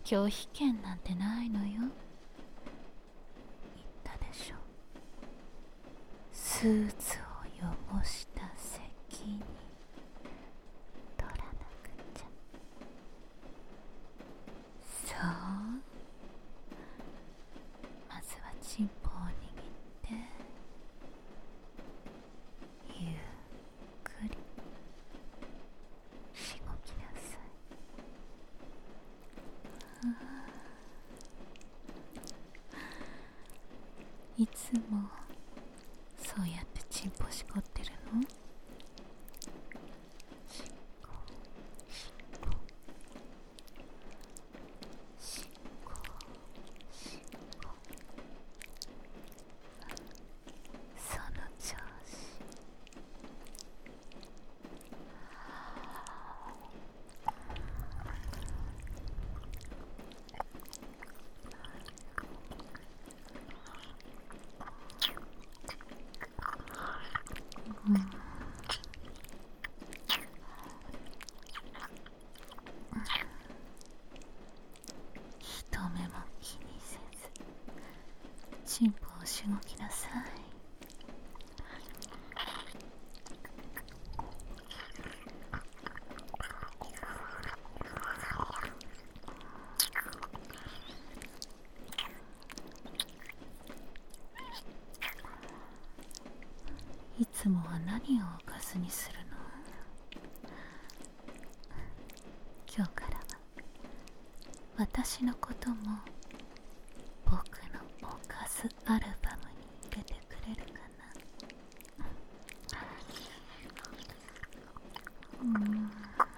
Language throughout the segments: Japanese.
拒否権なんてないのよ。言ったでしょ。スーツを汚した責任取らなくちゃ。そう、まずはチンポを握ってゆっくりしごきなさい。いつもそうやってチンポしこってるの？しこしこしこしこ、その調子。人目も気にせずチンポをしごきなさい。いつもは何をおかずにするの？今日からは私のことも僕のおかずアルバムに入れてくれるかな？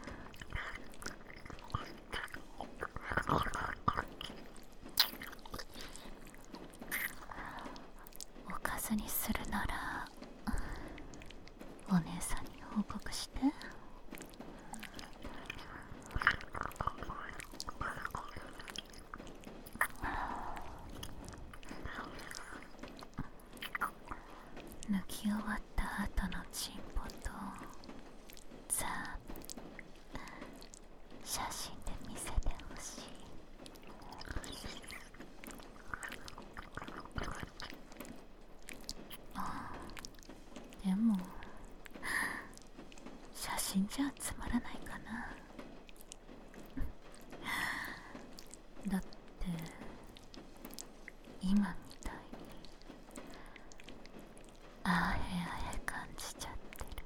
おかずにするならお姉さんに報告して。抜き終わった後のチンポとザーブ写真で見せてほしい。でも写真じゃつまらないかな。だって今みたいにあへあへ感じちゃってる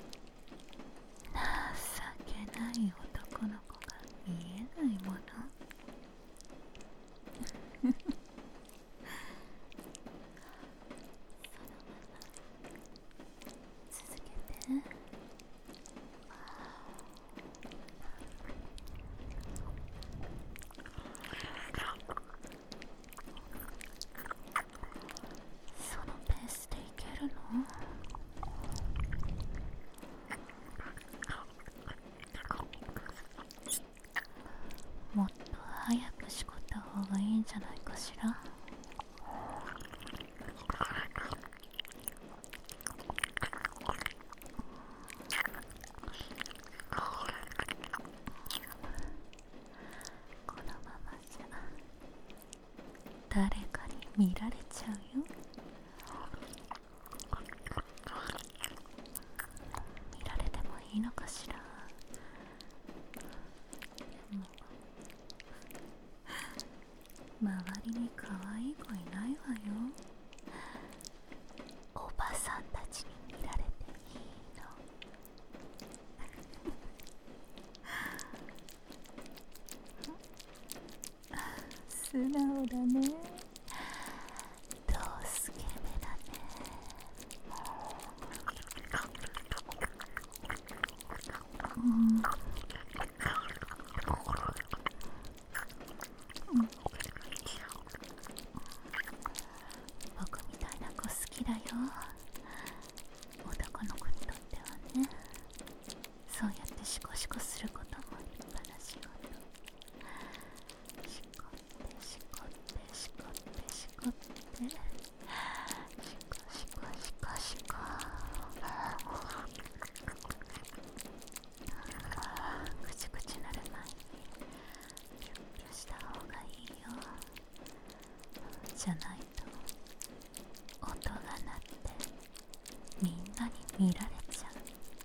情けない男の子が見えないもの。続けて。そのペースでいけるの？もっと早くしこった方がいいんじゃないかしら。このままじゃ誰かに見られちゃうよ。見られてもいいのかしら。でも周りに可愛い子いないわよ。おばさんたちに見られていいの。素直だね。どうすけめだね。僕みたいな子好きだよ。男の子にとってはね。そうやってシコシコすることも立派な仕事。シコってシコってシコってシコってシコシコシコシコ。ぐちぐちなる前にピュッピュした方がじゃないと音が鳴ってみんなに見られちゃう。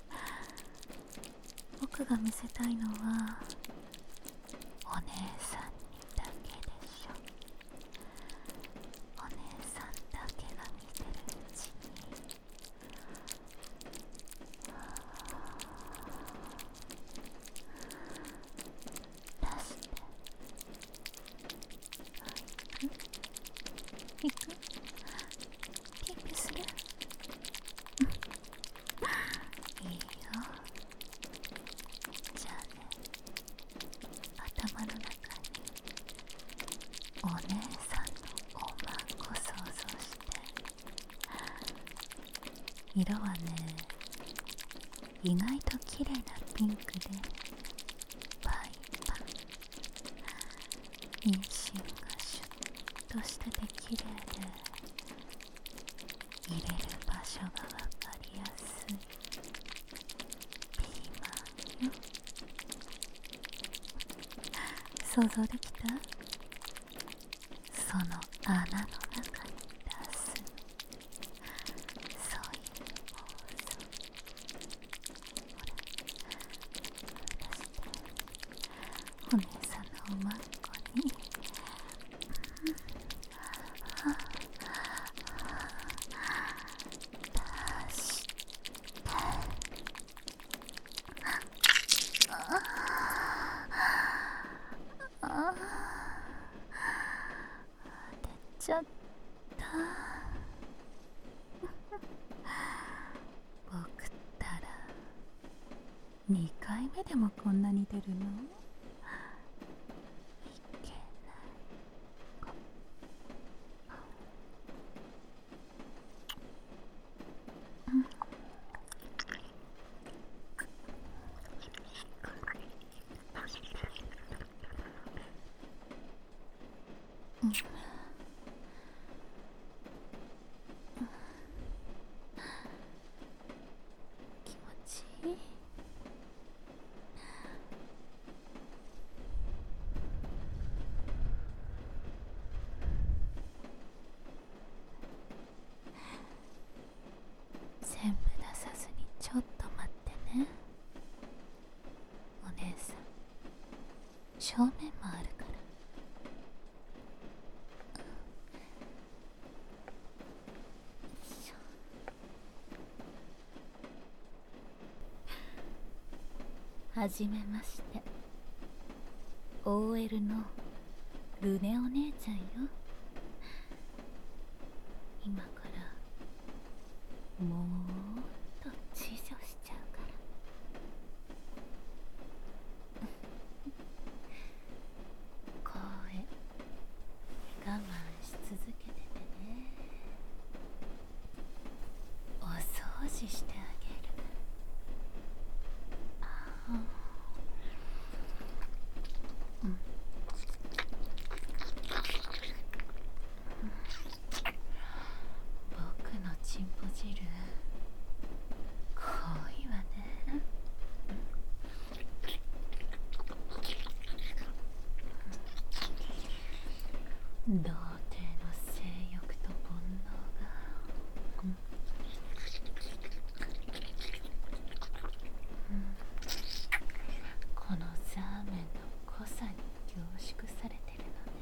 僕が見せたいのはお姉さんにだけでしょ。お姉さんだけが見てるうちに出して行くピッピするいいよ。じゃあね、頭の中にお姉さんのおまんこ想像して。色はね、意外と綺麗なピンクでパイパン、妊娠がシュッとしてて綺麗で、入れる場所がわかりやすいピーマンよ。想像できた？その穴の中に出す、そういう妄想。ほら、出して、お姉さんのおまんこに出して、出ちゃった。僕ったら2回目でもこんなに出るの？いけない。気持ちいい。全部出さずにちょっと待ってね。お姉さん、正面もあるから。はじめまして、 OL のルネお姉ちゃんよ。今からもっと知女しちゃうから声我慢し続けててね。お掃除してあげる。僕のチンポ汁濃いわね。童貞の性欲と煩悩が、このザーメンの濃さに凝縮されてるのね。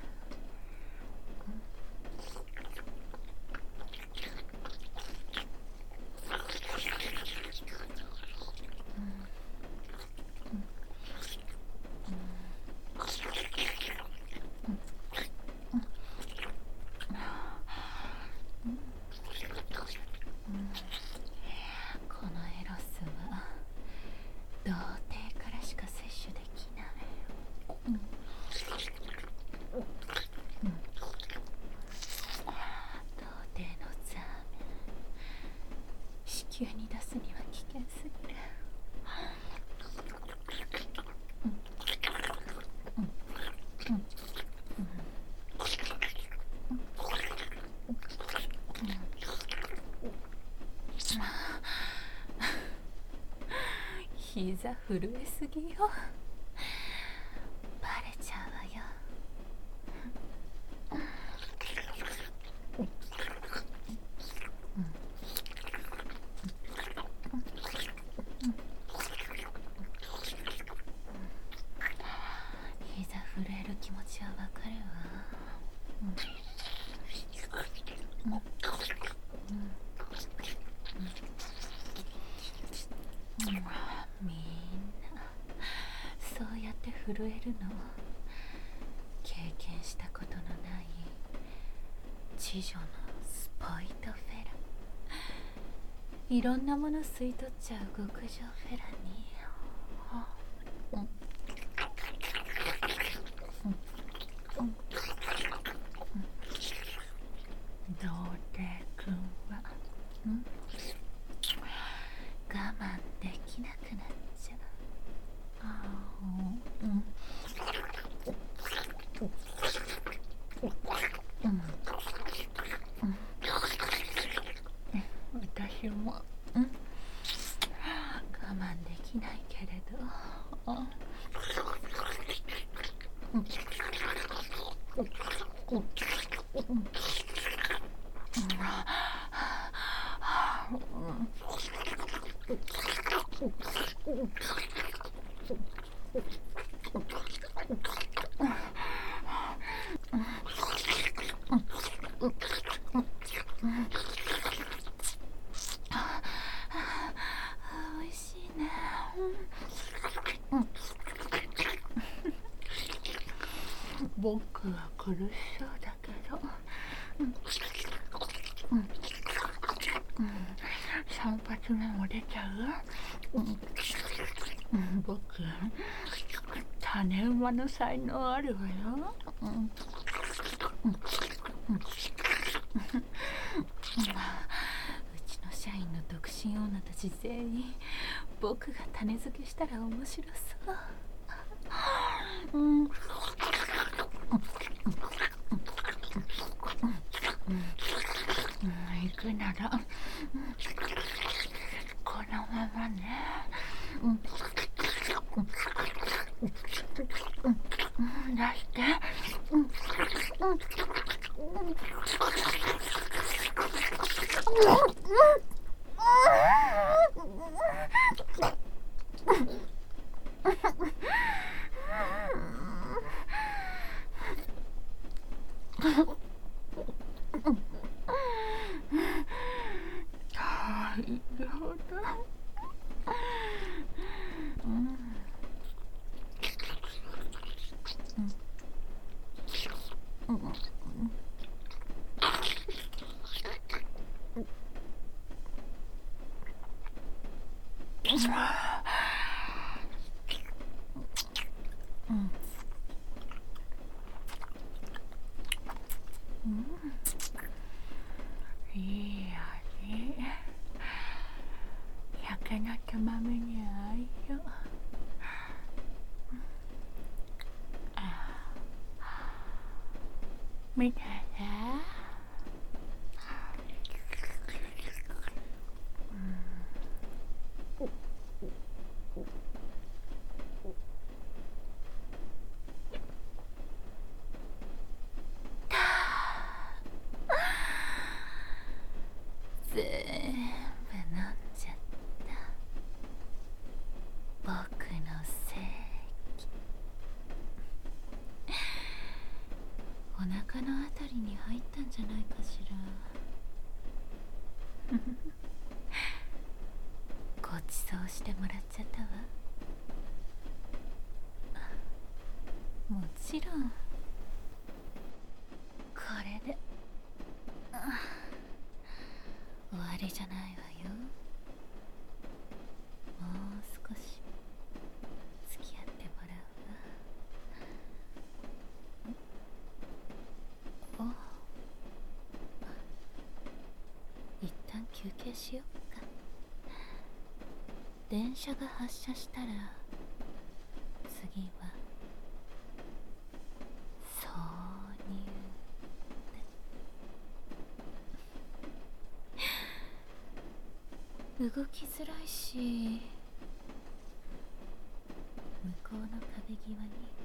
このエロスは童貞からしか摂取できない。童貞のザーメン、子宮に出すには危険すぎる。膝震えすぎよ。バレちゃうわよ。 気持ちはわかるわ。みんなそうやって震えるの。経験したことのない知女のスポイトフェラ。いろんなもの吸い取っちゃう極上フェラに。童貞くんは我慢できなくなっちゃう。私も我慢できないけれど、おいしいね。僕は苦しそうだけど、3発目も出ちゃう。僕種馬の才能あるわよ。うちの社員の独身女たち全員僕が種付けしたら面白そう。行くならこのままね。出して。なるほど。いい味。酒のつまみに合いよ。見てね。全部飲んじゃった。僕の正義。お腹のあたりに入ったんじゃないかしら。ごちそうしてもらっちゃったわ。もちろんこれで終わりじゃないわよ。もう少し付き合ってもらうわ。一旦休憩しよっか。電車が発車したら次は挿入で。動きづらいし、向こうの壁際に